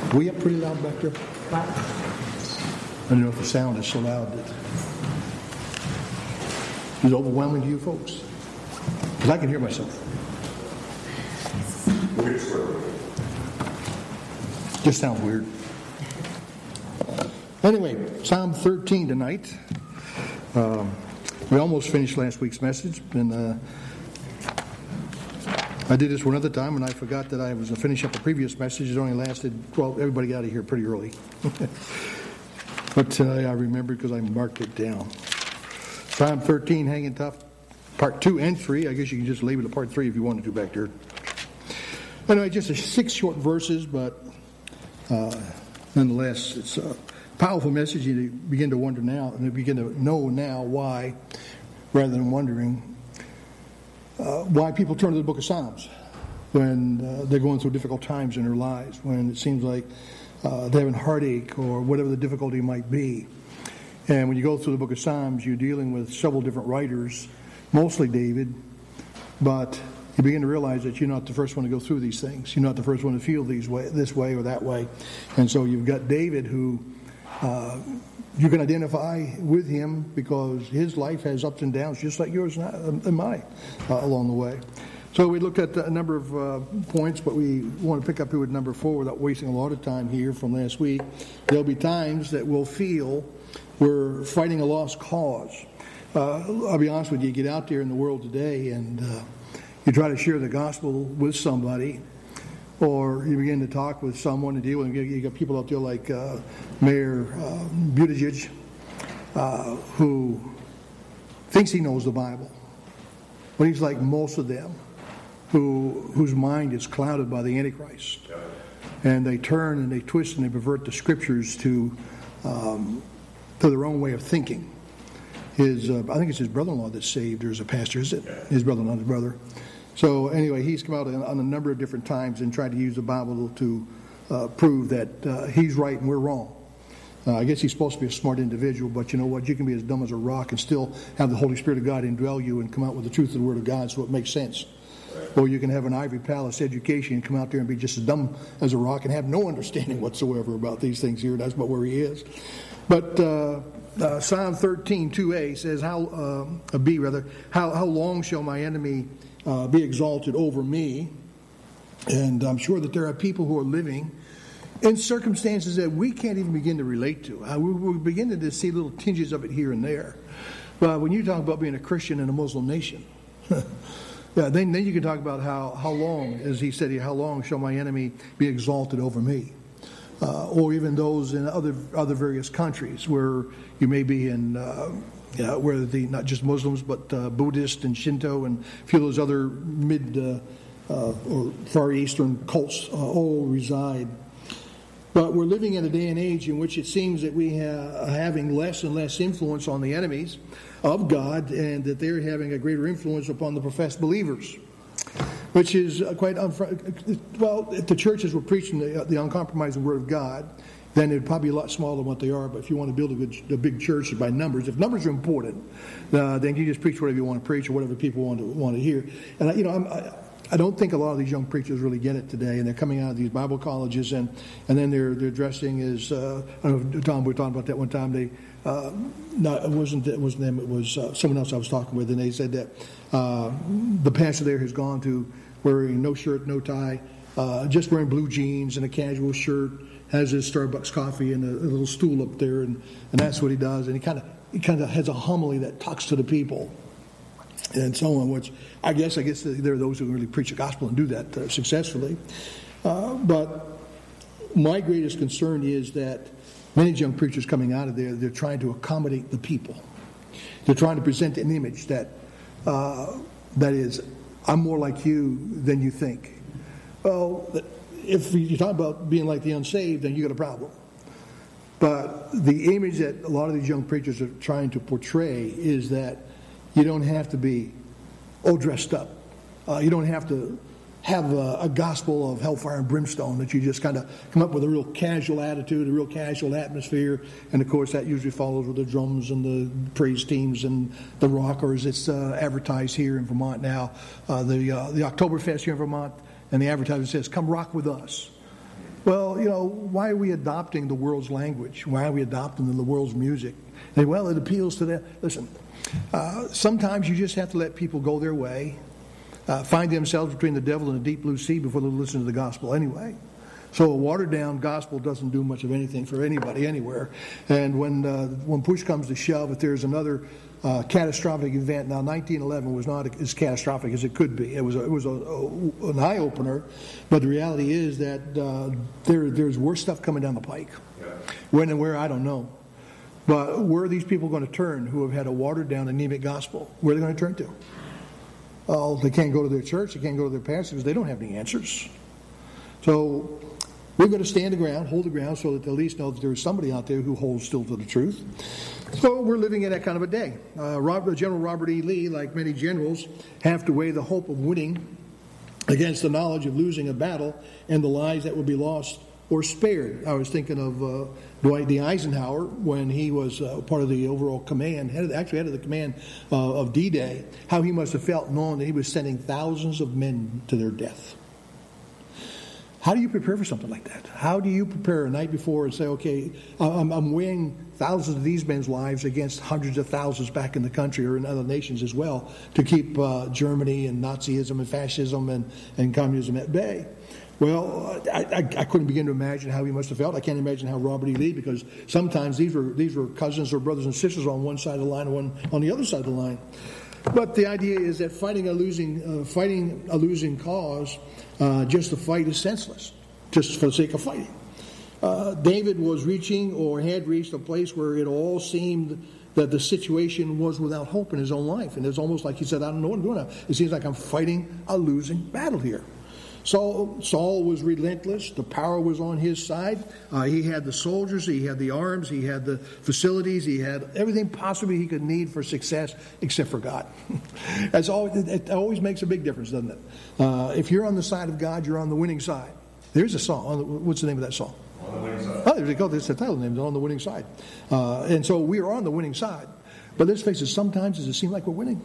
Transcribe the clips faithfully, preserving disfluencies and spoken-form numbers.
We up pretty loud back there? I don't know if the sound is so loud that it's overwhelming to you folks. Because I can hear myself. Just sounds weird. Anyway, Psalm thirteen tonight. Um, we almost finished last week's message, and uh, I did this one other time, and I forgot that I was going to finish up a previous message. It only lasted, well, everybody got out of here pretty early. But uh, I remembered because I marked it down. Psalm thirteen, Hanging Tough, part two and three. I guess you can just label it part three if you wanted to back there. Anyway, just six short verses, but uh, nonetheless, it's a powerful message. You begin to wonder now, and you begin to know now why, rather than wondering, Uh, why people turn to the book of Psalms when uh, they're going through difficult times in their lives, when it seems like uh, they're having heartache or whatever the difficulty might be. And when you go through the book of Psalms, you're dealing with several different writers, mostly David, but you begin to realize that you're not the first one to go through these things. You're not the first one to feel these way, this way or that way. And so you've got David who uh, you can identify with him because his life has ups and downs just like yours and mine uh, along the way. So we looked at a number of uh, points, but we want to pick up here with number four without wasting a lot of time here from last week. There'll be times that we'll feel we're fighting a lost cause. Uh, I'll be honest with you, you get out there in the world today and uh, you try to share the gospel with somebody, or you begin to talk with someone and deal with them. You got people out there like uh, Mayor uh, Buttigieg, uh, who thinks he knows the Bible, but he's like most of them, who whose mind is clouded by the Antichrist, and they turn and they twist and they pervert the Scriptures to um, to their own way of thinking. His, uh, I think it's his brother-in-law that's saved, or is a pastor, is it? His brother-in-law, his brother. So anyway, he's come out on a number of different times and tried to use the Bible to uh, prove that uh, he's right and we're wrong. Uh, I guess he's supposed to be a smart individual, but you know what? You can be as dumb as a rock and still have the Holy Spirit of God indwell you and come out with the truth of the Word of God so it makes sense. Right. Or you can have an Ivory Palace education and come out there and be just as dumb as a rock and have no understanding whatsoever about these things here. That's about where he is. But uh, uh, Psalm thirteen, two a says, "How uh, B rather, how how long shall my enemy Uh, be exalted over me?" And I'm sure that there are people who are living in circumstances that we can't even begin to relate to. Uh, we, we're beginning to see little tinges of it here and there. But when you talk about being a Christian in a Muslim nation, yeah, then, then you can talk about how, how long, as he said here, how long shall my enemy be exalted over me? Uh, or even those in other other various countries where you may be in... Uh, Yeah, where the not just Muslims but uh, Buddhist and Shinto and a few of those other mid uh, uh, or Far Eastern cults uh, all reside. But we're living in a day and age in which it seems that we are having less and less influence on the enemies of God, and that they're having a greater influence upon the professed believers, which is quite unfr- well. If the churches were preaching the, the uncompromising Word of God, then it'd probably be a lot smaller than what they are. But if you want to build a, good, a big church by numbers, if numbers are important, uh, then you just preach whatever you want to preach or whatever people want to want to hear. And I, you know, I'm, I, I don't think a lot of these young preachers really get it today, and they're coming out of these Bible colleges, and, and then they're they're dressing as uh, I don't know, Tom. We were talking about that one time. They uh, not it wasn't it wasn't them. It was uh, someone else I was talking with, and they said that uh, the pastor there has gone to wearing no shirt, no tie, uh, just wearing blue jeans and a casual shirt. Has his Starbucks coffee and a, a little stool up there, and, and that's what he does. And he kind of he kind of has a homily that talks to the people, and so on. Which I guess I guess there are those who really preach the gospel and do that uh, successfully. Uh, but my greatest concern is that many young preachers coming out of there, they're trying to accommodate the people. They're trying to present an image that uh, that is, I'm more like you than you think. Well. If you talk about being like the unsaved, then you got a problem. But the image that a lot of these young preachers are trying to portray is that you don't have to be all dressed up. Uh, you don't have to have a, a gospel of hellfire and brimstone, that you just kind of come up with a real casual attitude, a real casual atmosphere. And, of course, that usually follows with the drums and the praise teams and the rockers. It's uh, advertised here in Vermont now. Uh, the, uh, the Oktoberfest here in Vermont. And the advertisement says, "Come rock with us." well, you know, why are we adopting the world's language? Why are we adopting the world's music? And, well, it appeals to them. Listen, uh, sometimes you just have to let people go their way, uh, find themselves between the devil and the deep blue sea before they listen to the gospel anyway. So a watered-down gospel doesn't do much of anything for anybody anywhere. And when uh, when push comes to shove, if there's another uh, catastrophic event, now nineteen eleven was not as catastrophic as it could be. It was a, it was a, a, an eye-opener, but the reality is that uh, there there's worse stuff coming down the pike. Yeah. When and where, I don't know. But where are these people going to turn who have had a watered-down, anemic gospel? Where are they going to turn to? Oh, they can't go to their church. They can't go to their pastors. They don't have any answers. So we've got to stand the ground, hold the ground, so that they at least know that there is somebody out there who holds still to the truth. So we're living in that kind of a day. Uh, Robert, General Robert E. Lee, like many generals, have to weigh the hope of winning against the knowledge of losing a battle and the lives that would be lost or spared. I was thinking of uh, Dwight D. Eisenhower when he was uh, part of the overall command, head of, actually head of the command uh, of D-Day, how he must have felt knowing that he was sending thousands of men to their death. How do you prepare for something like that? How do you prepare a night before and say, okay, I'm, I'm weighing thousands of these men's lives against hundreds of thousands back in the country or in other nations as well to keep uh, Germany and Nazism and fascism and, and communism at bay? Well, I, I, I couldn't begin to imagine how he must have felt. I can't imagine how Robert E. Lee, because sometimes these were these were cousins or brothers and sisters on one side of the line and one on the other side of the line. But the idea is that fighting a losing uh, fighting a losing cause, uh, just to fight is senseless, just for the sake of fighting. Uh, David was reaching or had reached a place where it all seemed that the situation was without hope in his own life. And it's almost like he said, I don't know what I'm doing now. It seems like I'm fighting a losing battle here. So Saul was relentless. The power was on his side. Uh, he had the soldiers, he had the arms, he had the facilities, he had everything possibly he could need for success except for God. That's always, it always makes a big difference, doesn't it? Uh, if you're on the side of God, you're on the winning side. There's a song. What's the name of that song? On the winning side. Oh, there you go. That's the title name, On the Winning Side. Uh, and so we are on the winning side. But let's face it, sometimes does it seem like we're winning?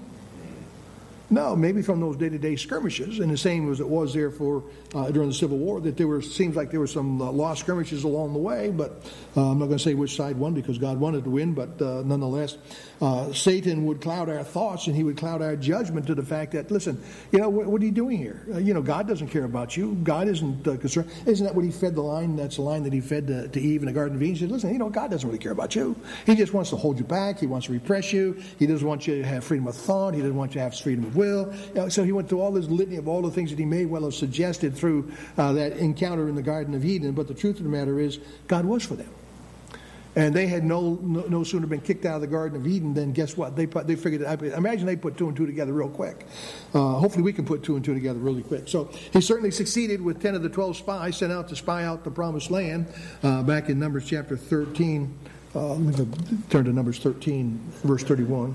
No, maybe from those day-to-day skirmishes, and the same as it was there for uh, during the Civil War, that there were seems like there were some uh, lost skirmishes along the way, but uh, I'm not going to say which side won because God wanted to win, but uh, nonetheless, uh, Satan would cloud our thoughts and he would cloud our judgment to the fact that, listen, you know, what, what are you doing here? Uh, you know, God doesn't care about you. God isn't uh, concerned. Isn't that what he fed the line? That's the line that he fed to, to Eve in the Garden of Eden. He said, listen, you know, God doesn't really care about you. He just wants to hold you back. He wants to repress you. He doesn't want you to have freedom of thought. He doesn't want you to have freedom of will. You know, so he went through all this litany of all the things that he may well have suggested through uh, that encounter in the Garden of Eden. But the truth of the matter is, God was for them. And they had no, no no sooner been kicked out of the Garden of Eden than guess what? They put, they figured it. Imagine they put two and two together real quick. Uh, hopefully we can put two and two together really quick. So he certainly succeeded with ten of the twelve spies sent out to spy out the promised land uh, back in Numbers chapter thirteen. Uh, let me turn to Numbers thirteen, verse thirty-one.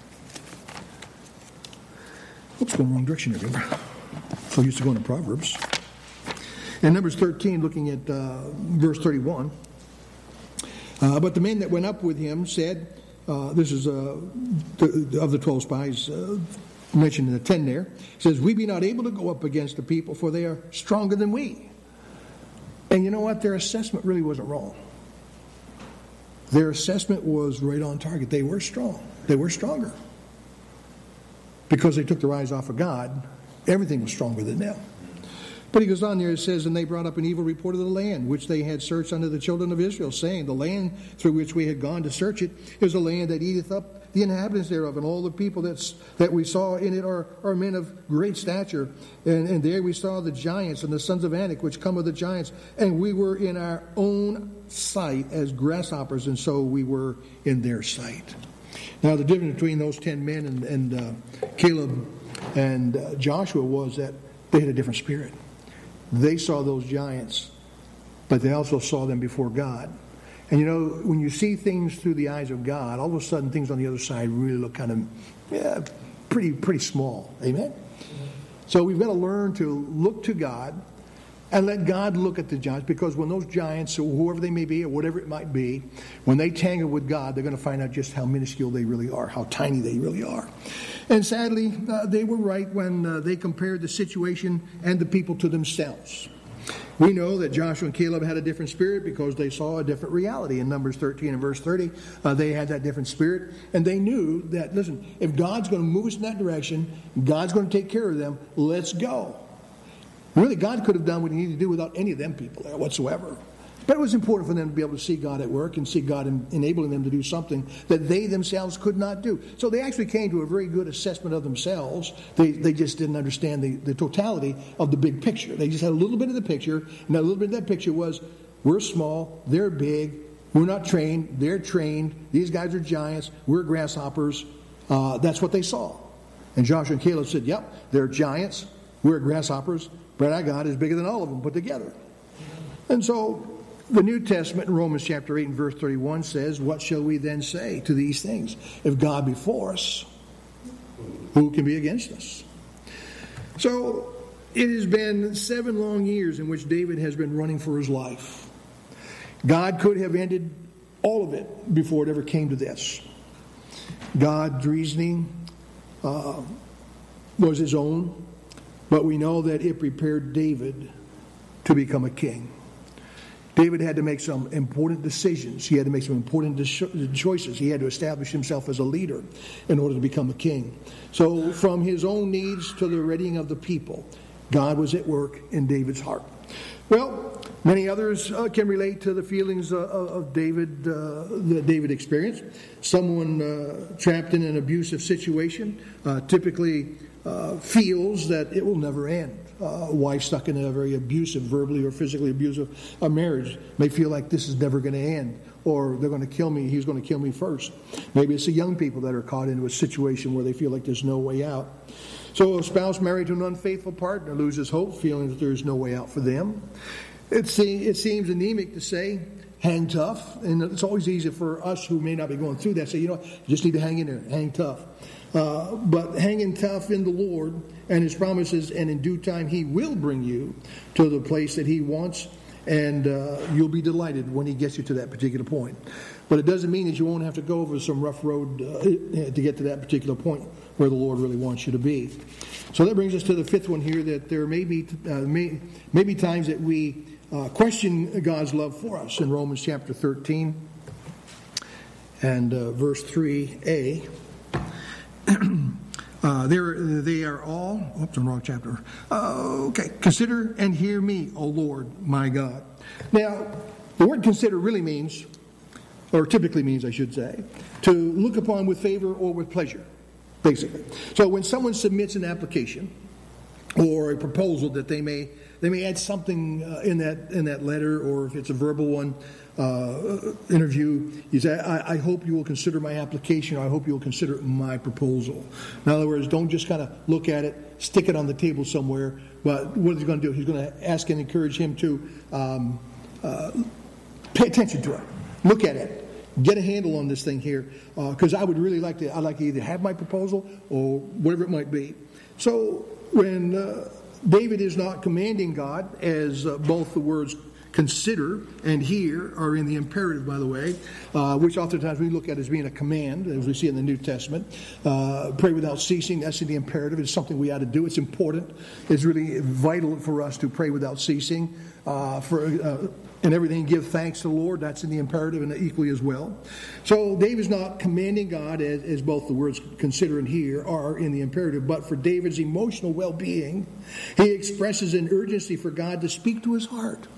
Oops, going the wrong direction here, remember? So used to going to Proverbs. In Numbers thirteen, looking at uh, verse thirty-one. Uh, but the men that went up with him said, uh, this is uh, the, of the twelve spies uh, mentioned in the ten there, says, we be not able to go up against the people, for they are stronger than we. And you know what? Their assessment really wasn't wrong. Their assessment was right on target. They were strong. They were stronger. Because they took their eyes off of God, everything was stronger than them. But he goes on there, it says, and they brought up an evil report of the land, which they had searched unto the children of Israel, saying, the land through which we had gone to search it is a land that eateth up the inhabitants thereof, and all the people that's, that we saw in it are, are men of great stature. And, and there we saw the giants and the sons of Anak, which come of the giants, and we were in our own sight as grasshoppers, and so we were in their sight. Now the difference between those ten men and, and uh, Caleb and uh, Joshua was that they had a different spirit. They saw those giants, but they also saw them before God. And you know, when you see things through the eyes of God, all of a sudden things on the other side really look kind of yeah, pretty pretty small. Amen? So we've got to learn to look to God and let God look at the giants, because when those giants, or whoever they may be, or whatever it might be, when they tangle with God, they're going to find out just how minuscule they really are, how tiny they really are. And sadly, uh, they were right when uh, they compared the situation and the people to themselves. We know that Joshua and Caleb had a different spirit because they saw a different reality. In Numbers thirteen and verse thirty, uh, they had that different spirit. And they knew that, listen, if God's going to move us in that direction, God's going to take care of them, let's go. Really, God could have done what he needed to do without any of them people there whatsoever. But it was important for them to be able to see God at work and see God en- enabling them to do something that they themselves could not do. So they actually came to a very good assessment of themselves. They they just didn't understand the, the totality of the big picture. They just had a little bit of the picture, and that little bit of that picture was, we're small, they're big, we're not trained, they're trained, these guys are giants, we're grasshoppers. Uh, that's what they saw. And Joshua and Caleb said, yep, they're giants, we're grasshoppers, but our God is bigger than all of them put together. And so the New Testament in Romans chapter eight and verse thirty-one says, what shall we then say to these things? If God be for us, who can be against us? So it has been seven long years in which David has been running for his life. God could have ended all of it before it ever came to this. God's reasoning uh, was his own, but we know that it prepared David to become a king. David had to make some important decisions. He had to make some important choices. He had to establish himself as a leader in order to become a king. So from his own needs to the readying of the people, God was at work in David's heart. Well, many others uh, can relate to the feelings uh, of David, uh, that David experienced. Someone uh, trapped in an abusive situation uh, typically uh, feels that it will never end. Uh, a wife stuck in a very abusive, verbally or physically abusive uh, marriage may feel like this is never going to end, or they're going to kill me, he's going to kill me first. Maybe it's the young people that are caught into a situation where they feel like there's no way out. So a spouse married to an unfaithful partner loses hope, feeling that there's no way out for them. It, se- it seems anemic to say, hang tough, and it's always easy for us who may not be going through that, say, you know, you just need to hang in there, hang tough. Uh, but hanging tough in the Lord and his promises, and in due time he will bring you to the place that he wants, and uh, you'll be delighted when he gets you to that particular point. But it doesn't mean that you won't have to go over some rough road uh, to get to that particular point where the Lord really wants you to be. So that brings us to the fifth one here, that there may be, uh, may, may be times that we uh, question God's love for us. In Romans chapter thirteen and uh, verse three a, Uh, they are all, oops, I'm wrong chapter. Uh, okay, consider and hear me, O Lord, my God. Now, the word consider really means, or typically means, I should say, to look upon with favor or with pleasure, basically. So when someone submits an application or a proposal that they may they may add something uh, in that in that letter, or if it's a verbal one, uh, interview, you say, I, I hope you will consider my application, or I hope you will consider my proposal. In other words, don't just kind of look at it, stick it on the table somewhere, but what is he going to do? He's going to ask and encourage him to um, uh, pay attention to it, look at it, get a handle on this thing here, because uh, I would really like to, I'd like to either have my proposal or whatever it might be. So when uh, David is not commanding God, as uh, both the words consider and hear are in the imperative, by the way, uh, which oftentimes we look at as being a command, as we see in the New Testament. Uh, pray without ceasing, that's in the imperative. It's something we ought to do. It's important. It's really vital for us to pray without ceasing. Uh, for uh, and everything, give thanks to the Lord. That's in the imperative and equally as well. So David's not commanding God, as, as both the words consider and hear are in the imperative, but for David's emotional well-being, he expresses an urgency for God to speak to his heart.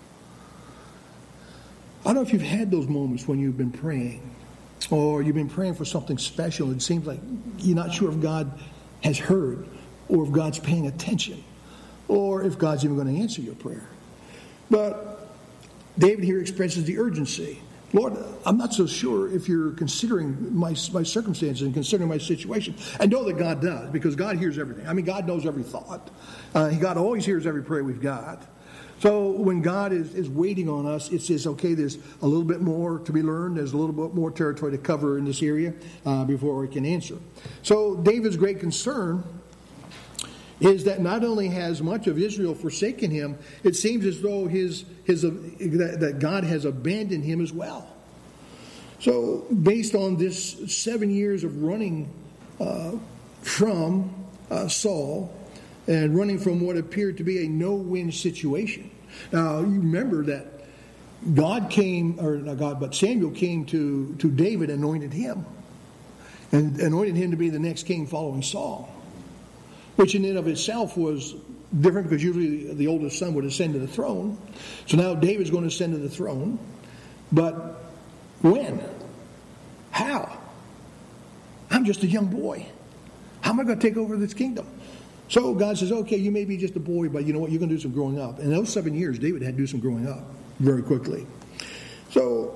I don't know if you've had those moments when you've been praying, or you've been praying for something special, and it seems like you're not sure if God has heard, or if God's paying attention, or if God's even going to answer your prayer. But David here expresses the urgency. Lord, I'm not so sure if you're considering my, my circumstances and considering my situation. I know that God does, because God hears everything. I mean, God knows every thought. Uh, God always hears every prayer we've got. So when God is, is waiting on us, it says, okay, there's a little bit more to be learned. There's a little bit more territory to cover in this area uh, before we can answer. So David's great concern is that not only has much of Israel forsaken him, it seems as though his his uh, that, that God has abandoned him as well. So based on this seven years of running uh, from uh, Saul, and running from what appeared to be a no-win situation. Now, you remember that God came, or not God, but Samuel came to, to David and anointed him. And anointed him to be the next king following Saul. Which in and of itself was different because usually the oldest son would ascend to the throne. So now David's going to ascend to the throne. But when? How? I'm just a young boy. How am I going to take over this kingdom? So God says, okay, you may be just a boy, but you know what? You're going to do some growing up. And in those seven years, David had to do some growing up very quickly. So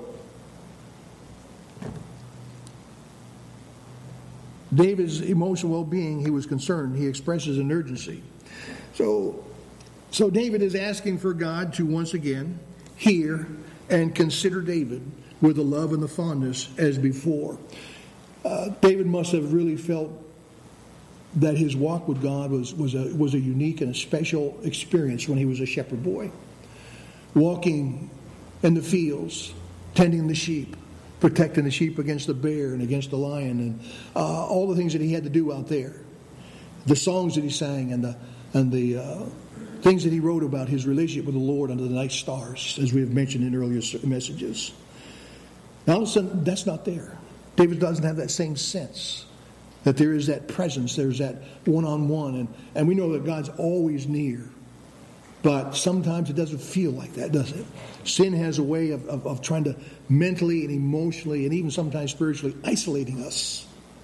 David's emotional well-being, he was concerned. He expresses an urgency. So, so David is asking for God to once again hear and consider David with the love and the fondness as before. Uh, David must have really felt that his walk with God was, was, a, was a unique and a special experience when he was a shepherd boy. Walking in the fields, tending the sheep, protecting the sheep against the bear and against the lion, and uh, all the things that he had to do out there. The songs that he sang and the, and the uh, things that he wrote about his relationship with the Lord under the night stars, as we have mentioned in earlier messages. Now all of a sudden, that's not there. David doesn't have that same sense that there is that presence, there's that one-on-one, and, and we know that God's always near. But sometimes it doesn't feel like that, does it? Sin has a way of, of, of trying to mentally and emotionally and even sometimes spiritually isolating us.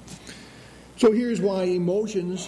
So here's why emotions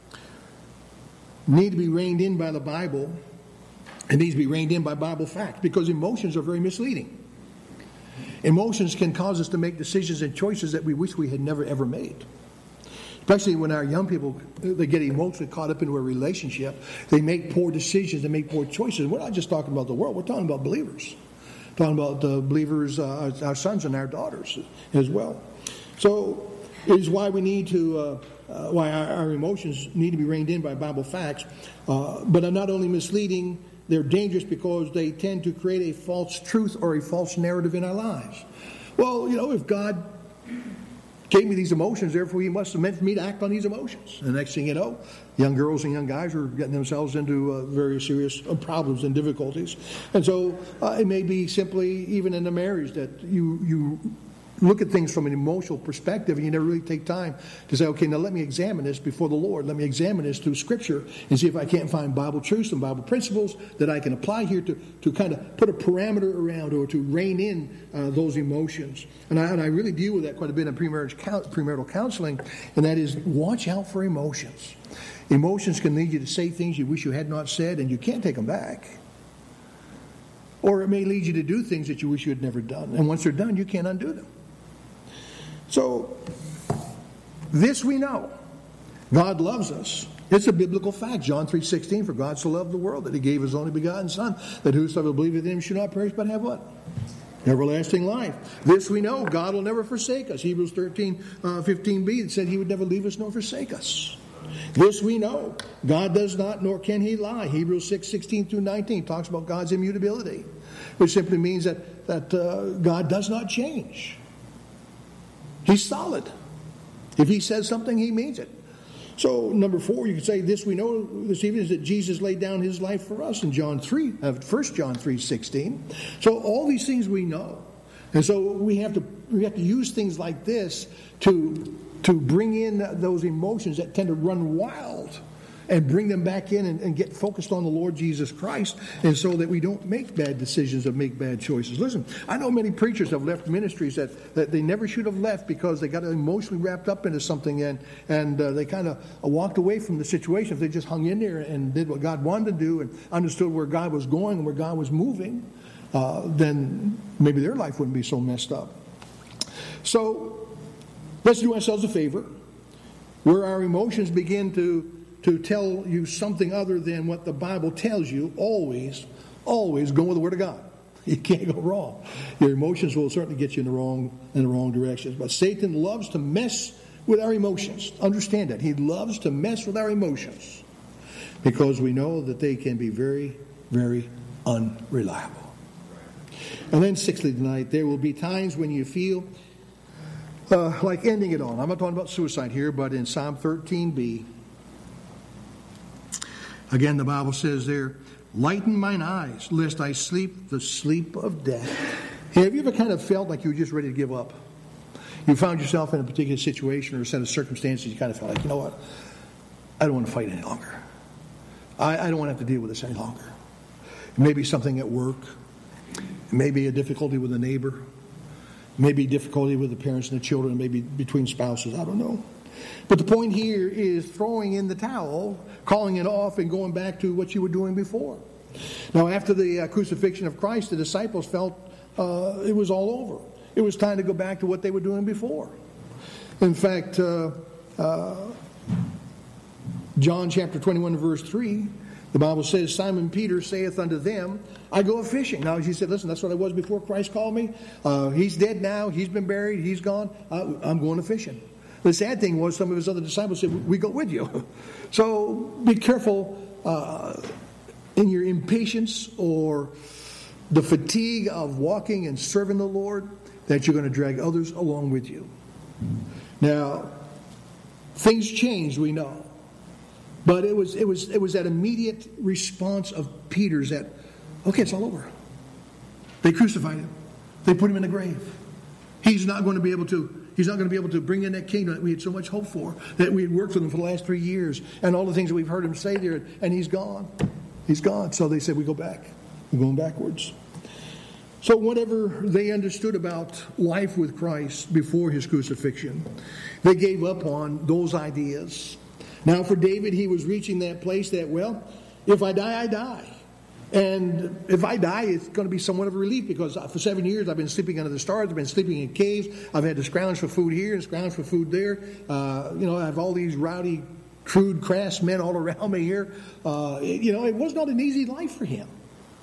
need to be reined in by the Bible. It needs to be reined in by Bible fact, because emotions are very misleading. Emotions can cause us to make decisions and choices that we wish we had never ever made. Especially when our young people, they get emotionally caught up into a relationship. They make poor decisions. They make poor choices. We're not just talking about the world. We're talking about believers. We're talking about the believers, uh, our sons and our daughters as well. So it is why we need to, uh, uh, why our, our emotions need to be reined in by Bible facts. Uh, but are not only misleading, they're dangerous because they tend to create a false truth or a false narrative in our lives. Well, you know, if God gave me these emotions, therefore he must have meant for me to act on these emotions. And the next thing you know, young girls and young guys are getting themselves into uh, very serious problems and difficulties. And so uh, it may be simply, even in a marriage, that you you look at things from an emotional perspective and you never really take time to say, okay, now let me examine this before the Lord. Let me examine this through Scripture and see if I can't find Bible truths and Bible principles that I can apply here to, to kind of put a parameter around or to rein in uh, those emotions. And I, and I really deal with that quite a bit in premarriage, premarital counseling, and that is watch out for emotions. Emotions can lead you to say things you wish you had not said, and you can't take them back. Or it may lead you to do things that you wish you had never done. And once they're done, you can't undo them. So, this we know. God loves us. It's a biblical fact. John three sixteen, for God so loved the world that he gave his only begotten Son, that whosoever believeth in him should not perish but have what? Everlasting life. This we know. God will never forsake us. Hebrews thirteen, fifteen b, it said he would never leave us nor forsake us. This we know. God does not, nor can he lie. Hebrews six, sixteen through nineteen talks about God's immutability, which simply means that, that uh, God does not change. He's solid. If he says something, he means it. So, number four, you could say this we know this evening is that Jesus laid down his life for us in John three, uh, First John three sixteen. So all these things we know. And so we have to we have to use things like this to to bring in those emotions that tend to run wild and bring them back in and, and get focused on the Lord Jesus Christ, and so that we don't make bad decisions or make bad choices. Listen, I know many preachers have left ministries that, that they never should have left because they got emotionally wrapped up into something, and, and uh, they kind of walked away from the situation. If they just hung in there and did what God wanted to do and understood where God was going and where God was moving, uh, then maybe their life wouldn't be so messed up. So let's do ourselves a favor. Where our emotions begin to to tell you something other than what the Bible tells you, always, always go with the Word of God. You can't go wrong. Your emotions will certainly get you in the wrong in the wrong directions. But Satan loves to mess with our emotions. Understand that. He loves to mess with our emotions because we know that they can be very, very unreliable. And then sixthly tonight, there will be times when you feel uh, like ending it all. I'm not talking about suicide here, but in Psalm thirteen b, again, the Bible says there, Lighten mine eyes, lest I sleep the sleep of death. Hey, have you ever kind of felt like you were just ready to give up? You found yourself in a particular situation or a set of circumstances, you kind of felt like, you know what? I don't want to fight any longer. I, I don't want to have to deal with this any longer. Maybe something at work. Maybe a difficulty with a neighbor. Maybe difficulty with the parents and the children. Maybe between spouses. I don't know. But the point here is throwing in the towel, calling it off, and going back to what you were doing before. Now, after the uh, crucifixion of Christ, the disciples felt uh, it was all over. It was time to go back to what they were doing before. In fact, uh, uh, John chapter twenty-one, verse three, the Bible says, Simon Peter saith unto them, I go a-fishing. Now, he said, listen, that's what I was before Christ called me. Uh, he's dead now. He's been buried. He's gone. Uh, I'm going a-fishing. The sad thing was some of his other disciples said, we go with you. So be careful uh, in your impatience or the fatigue of walking and serving the Lord that you're going to drag others along with you. Now, things changed, we know. But it was it was it was that immediate response of Peter's that, okay, it's all over. They crucified him. They put him in the grave. He's not going to be able to He's not going to be able to bring in that kingdom that we had so much hope for, that we had worked with him for the last three years, and all the things that we've heard him say there, and he's gone. He's gone. So they said, we go back. We're going backwards. So whatever they understood about life with Christ before his crucifixion, they gave up on those ideas. Now for David, he was reaching that place that, well, if I die, I die. And if I die, it's going to be somewhat of a relief, because for seven years I've been sleeping under the stars. I've been sleeping in caves. I've had to scrounge for food here and scrounge for food there. Uh, you know, I have all these rowdy, crude, crass men all around me here. Uh, it, you know, it was not an easy life for him.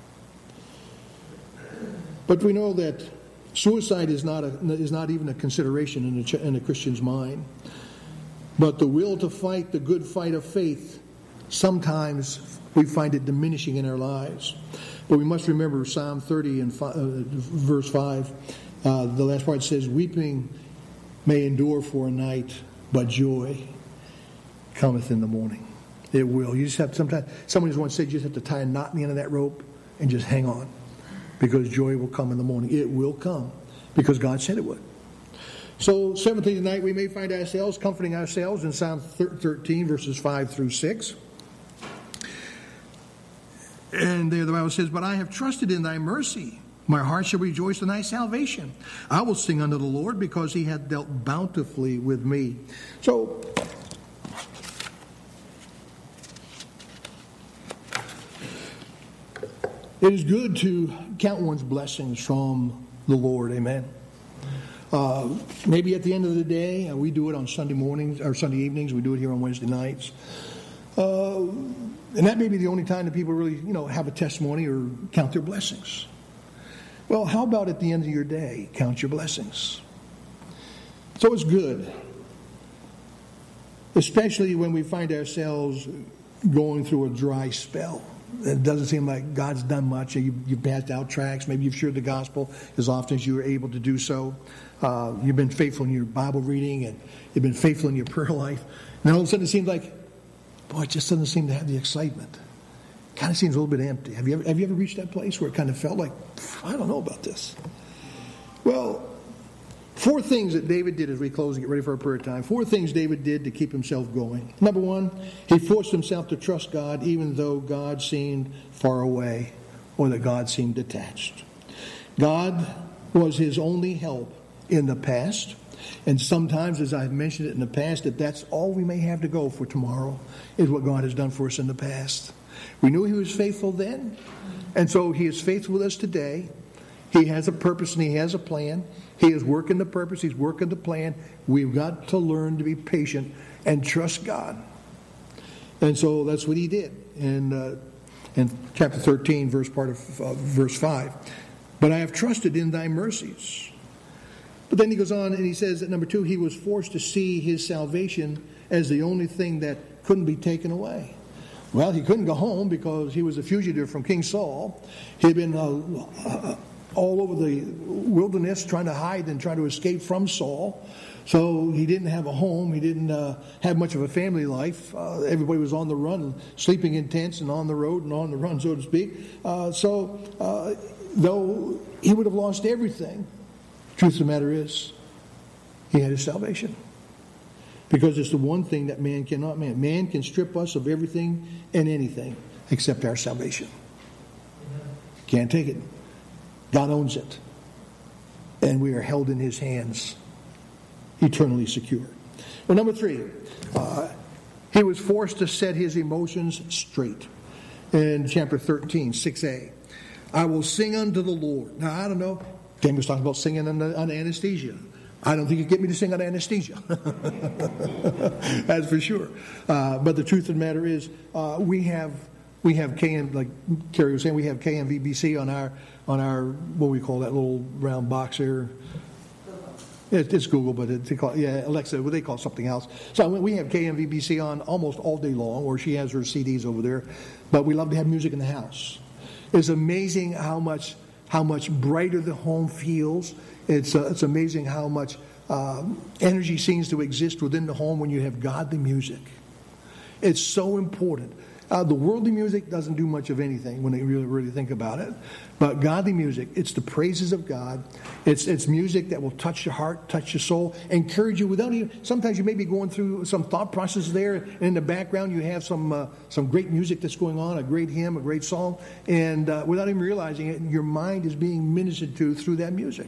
But we know that suicide is not a, is not even a consideration in a, in a Christian's mind. But the will to fight the good fight of faith, sometimes we find it diminishing in our lives. But we must remember Psalm thirty and five, uh, verse five. Uh, the last part says, weeping may endure for a night, but joy cometh in the morning. It will. You just have sometimes, somebody once said, you just have to tie a knot in the end of that rope and just hang on, because joy will come in the morning. It will come because God said it would. So, seventhly tonight, we may find ourselves comforting ourselves in Psalm thirteen, verses five through six. And there the Bible says, but I have trusted in thy mercy. My heart shall rejoice in thy salvation. I will sing unto the Lord, because he hath dealt bountifully with me. So, it is good to count one's blessings from the Lord. Amen. Uh, maybe at the end of the day, uh, we do it on Sunday mornings or Sunday evenings. We do it here on Wednesday nights. Uh, and that may be the only time that people really, you know, have a testimony or count their blessings. Well, how about at the end of your day, count your blessings? So it's good, especially when we find ourselves going through a dry spell. It doesn't seem like God's done much. You, you've passed out tracts. Maybe you've shared the gospel as often as you were able to do so. Uh, you've been faithful in your Bible reading, and you've been faithful in your prayer life. And all of a sudden it seems like, boy, it just doesn't seem to have the excitement. It kind of seems a little bit empty. Have you ever, have you ever reached that place where it kind of felt like, I don't know about this? Well, four things that David did as we close and get ready for our prayer time. Four things David did to keep himself going. Number one, he forced himself to trust God even though God seemed far away or that God seemed detached. God was his only help in the past. And sometimes, as I've mentioned it in the past, that that's all we may have to go for tomorrow is what God has done for us in the past. We knew he was faithful then, and so he is faithful with us today. He has a purpose and he has a plan. He is working the purpose. He's working the plan. We've got to learn to be patient and trust God. And so that's what he did in, uh, in chapter thirteen, verse part of uh, verse five. But I have trusted in thy mercies. But then he goes on and he says that number two, he was forced to see his salvation as the only thing that couldn't be taken away. Well, he couldn't go home because he was a fugitive from King Saul. He had been uh, uh, all over the wilderness trying to hide and trying to escape from Saul. So he didn't have a home. He didn't uh, have much of a family life. Uh, everybody was on the run, sleeping in tents and on the road and on the run, so to speak. Uh, so uh, though he would have lost everything, truth of the matter is, he had his salvation. Because it's the one thing that man cannot man. Man can strip us of everything and anything except our salvation. Can't take it. God owns it. And we are held in his hands, eternally secure. Well, number three, uh, he was forced to set his emotions straight. In chapter thirteen, six a, I will sing unto the Lord. Now, I don't know. Tim was talking about singing under, under anesthesia. I don't think you get me to sing on anesthesia. That's for sure. Uh, but the truth of the matter is, uh, we have we have K M, like Kerry was saying, we have K M V B C on our on our what we call that little round box here. It, it's Google, but it, they call it, yeah, Alexa, what they call it something else. So we have K M V B C on almost all day long, or she has her C Ds over there. But we love to have music in the house. It's amazing how much how much brighter the home feels. It's uh, it's amazing how much um, energy seems to exist within the home when you have godly music. It's so important. Uh, the worldly music doesn't do much of anything when they really, really think about it. But godly music, it's the praises of God. It's it's music that will touch your heart, touch your soul, encourage you without even. Sometimes you may be going through some thought process there, and in the background you have some uh, some great music that's going on, a great hymn, a great song, and uh, without even realizing it, your mind is being ministered to through that music.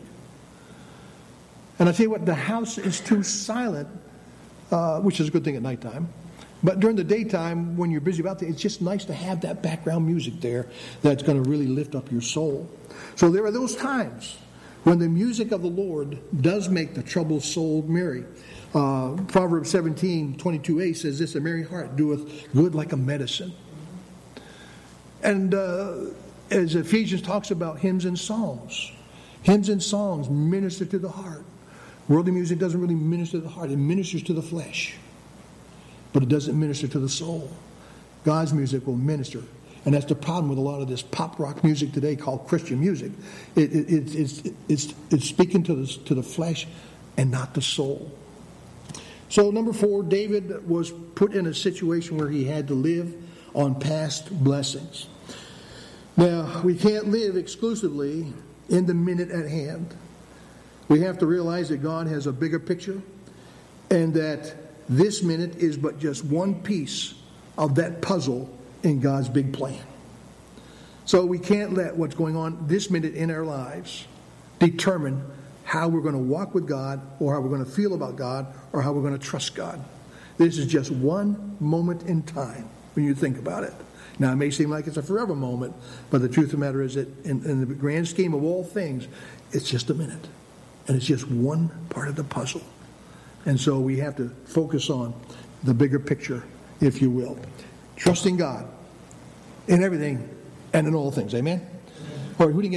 And I tell you what, the house is too silent, uh, which is a good thing at nighttime. But during the daytime, when you're busy about things, it's just nice to have that background music there that's going to really lift up your soul. So there are those times when the music of the Lord does make the troubled soul merry. Uh, Proverbs seventeen, twenty-two a says this, a merry heart doeth good like a medicine. And uh, as Ephesians talks about hymns and songs, hymns and songs minister to the heart. Worldly music doesn't really minister to the heart. It ministers to the flesh. But it doesn't minister to the soul. God's music will minister. And that's the problem with a lot of this pop rock music today called Christian music. It, it, it, it's, it's, it's speaking to the, to the flesh and not the soul. So number four, David was put in a situation where he had to live on past blessings. Now, we can't live exclusively in the minute at hand. We have to realize that God has a bigger picture and that this minute is but just one piece of that puzzle in God's big plan. So we can't let what's going on this minute in our lives determine how we're going to walk with God or how we're going to feel about God or how we're going to trust God. This is just one moment in time when you think about it. Now, it may seem like it's a forever moment, but the truth of the matter is that in, in the grand scheme of all things, it's just a minute. And it's just one part of the puzzle. And so we have to focus on the bigger picture, if you will. Trusting God in everything and in all things. Amen? All right, who do you get?